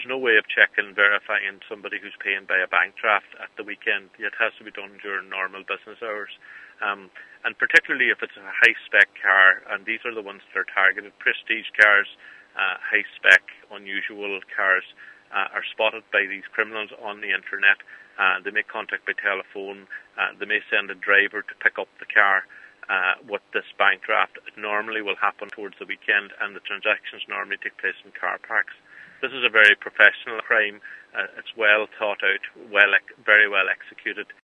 there's no way of checking, verifying somebody who's paying by a bank draft at the weekend. It has to be done during normal business hours. And particularly if it's a high-spec car, and these are the ones that are targeted, prestige cars, high-spec, unusual cars, are spotted by these criminals on the internet. They make contact by telephone. They may send a driver to pick up the car with this bank draft. It normally will happen towards the weekend, and the transactions normally take place in car parks. This is a very professional crime. It's well thought out, very well executed.